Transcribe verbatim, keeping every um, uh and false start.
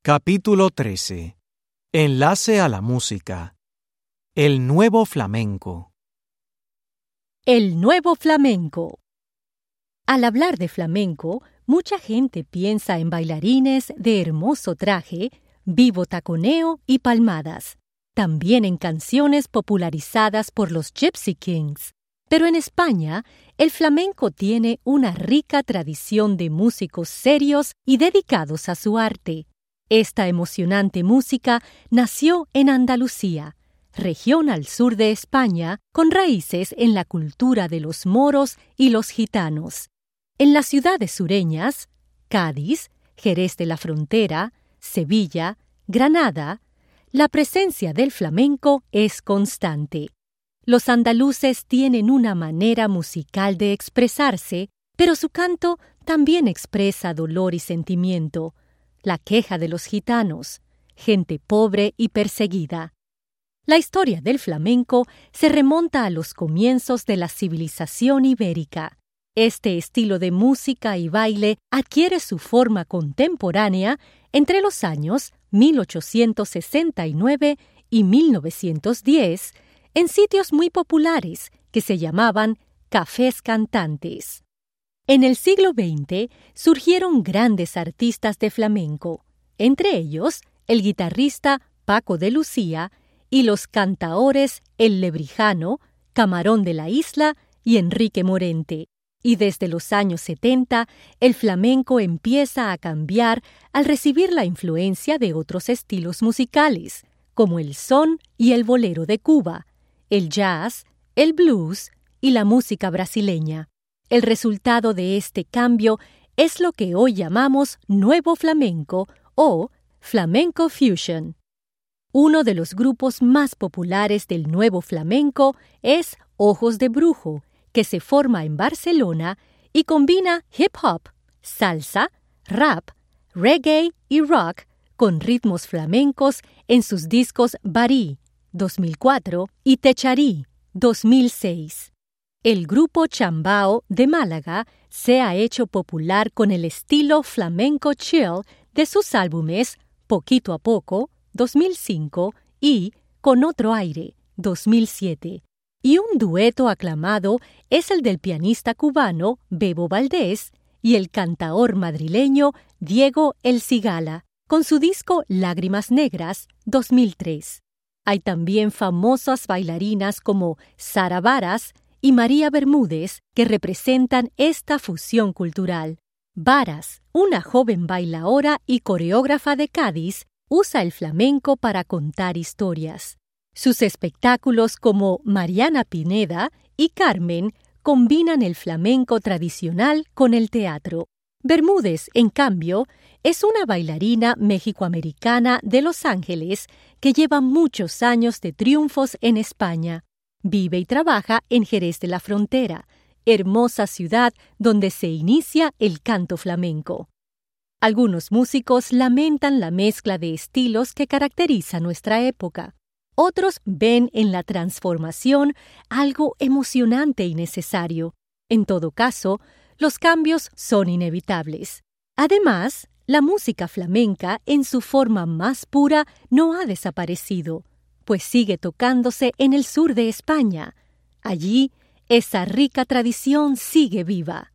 Capítulo trece. Enlace a la música. El nuevo flamenco. El nuevo flamenco. Al hablar de flamenco, mucha gente piensa en bailarines de hermoso traje, vivo taconeo y palmadas. También en canciones popularizadas por los Gypsy Kings. Pero en España, el flamenco tiene una rica tradición de músicos serios y dedicados a su arte. Esta emocionante música nació en Andalucía, región al sur de España, con raíces en la cultura de los moros y los gitanos. En las ciudades sureñas, Cádiz, Jerez de la Frontera, Sevilla, Granada, la presencia del flamenco es constante. Los andaluces tienen una manera musical de expresarse, pero su canto también expresa dolor y sentimiento. La queja de los gitanos, gente pobre y perseguida. La historia del flamenco se remonta a los comienzos de la civilización ibérica. Este estilo de música y baile adquiere su forma contemporánea entre los años mil ochocientos sesenta y nueve y mil novecientos diez en sitios muy populares que se llamaban cafés cantantes. En el siglo veinte surgieron grandes artistas de flamenco, entre ellos el guitarrista Paco de Lucía y los cantaores El Lebrijano, Camarón de la Isla y Enrique Morente. Y desde los años setenta, el flamenco empieza a cambiar al recibir la influencia de otros estilos musicales, como el son y el bolero de Cuba, el jazz, el blues y la música brasileña. El resultado de este cambio es lo que hoy llamamos nuevo flamenco o flamenco fusion. Uno de los grupos más populares del nuevo flamenco es Ojos de Brujo, que se forma en Barcelona y combina hip hop, salsa, rap, reggae y rock con ritmos flamencos en sus discos Barí, dos mil cuatro, y Techarí, dos mil seis. El grupo Chambao de Málaga se ha hecho popular con el estilo flamenco chill de sus álbumes Poquito a Poco, dos mil cinco, y Con Otro Aire, dos mil siete. Y un dueto aclamado es el del pianista cubano Bebo Valdés y el cantaor madrileño Diego El Cigala, con su disco Lágrimas Negras, dos mil tres. Hay también famosas bailarinas como Sara Varas y María Bermúdez, que representan esta fusión cultural. Varas, una joven bailaora y coreógrafa de Cádiz, usa el flamenco para contar historias. Sus espectáculos como Mariana Pineda y Carmen combinan el flamenco tradicional con el teatro. Bermúdez, en cambio, es una bailarina mexicoamericana de Los Ángeles que lleva muchos años de triunfos en España. Vive y trabaja en Jerez de la Frontera, hermosa ciudad donde se inicia el canto flamenco. Algunos músicos lamentan la mezcla de estilos que caracteriza nuestra época. Otros ven en la transformación algo emocionante y necesario. En todo caso, los cambios son inevitables. Además, la música flamenca en su forma más pura no ha desaparecido, pues sigue tocándose en el sur de España. Allí, esa rica tradición sigue viva.